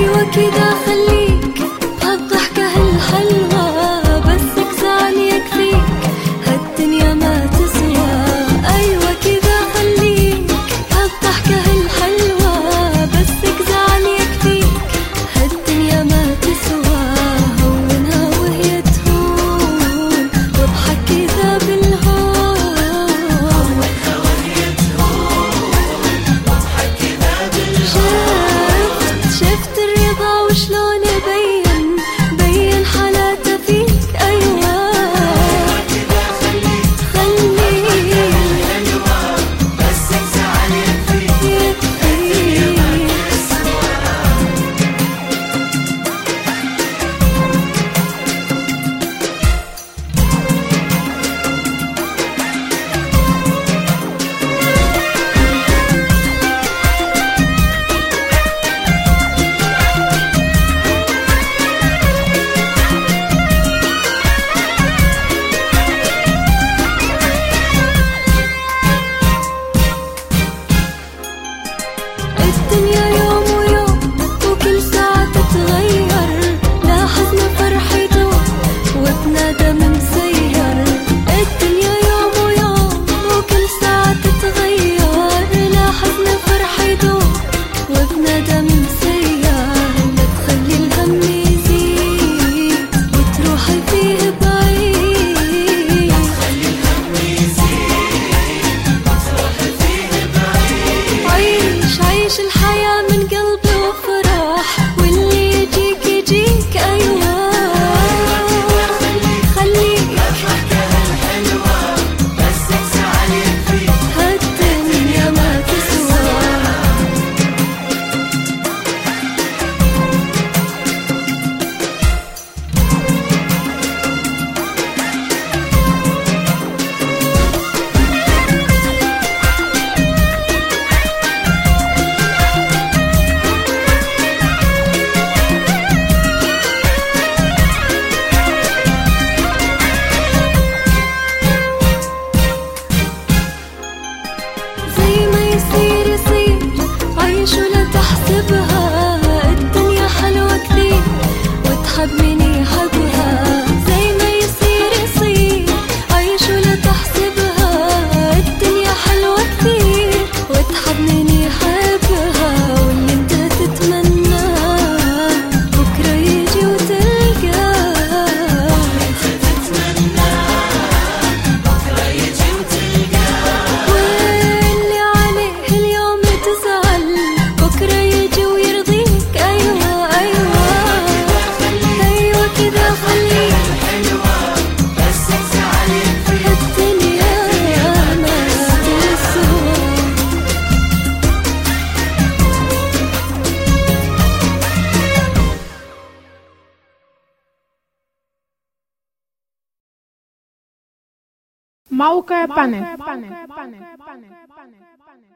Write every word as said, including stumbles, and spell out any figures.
أيوة كده خليك هالضحكة هالحلوة، بسك زعل يكفيك هالدنيا ما تسوى. أيوة كده خليك هالضحكة هالحلوة، بسك زعل يكفيك هالدنيا ما تسوى. هونها وهي تهون واضحك كذا بالهون، هونها وهي تهون واضحك كذا بالهون. شفت شفت الرضا وشلون يبين بين حالاته فيك. أيوة كذا خليك خليك حلوة، بسك زعل يكفيك الدنيا ما تسوى. الدنيا يوم ويوم وكل ساعة تتغير، لا حزن فرح يدوم وبندم مسير. الدنيا يوم ويوم وكل ساعة تتغير، لا حزن فرح يدوم وبندم مسير. لا تخلي الهم يزيد وتروحي فيه بعيد، لا تخلي الهم يزيد وتروحي فيه بعيد. عيش عيش الحياة من قلبي وفرح، واللي يجيك يجيك. أيوة خليك الضحكة هالحلوة، بسك زعل يكفيك هالدنيا ما تسوى. زي ما يصير يصير عيش ولا تحسبها، الدنيا حلوة كثير وتحب من يحبها. زي ما يصير يصير عيش ولا تحسبها، الدنيا حلوة كثير وتحب من يحبها. واللي انت تتمناه بكرة يجي وتلقاه، انت تتمناه بكرة يجي وتلقاه. واللي عليه اليوم تزعل بكرة يجي ويرضيك. أيوة أيوة أيوة كذا خليك حلوة، بسك زعل يكفيك الدنيا ما تسوى. موقع بانل.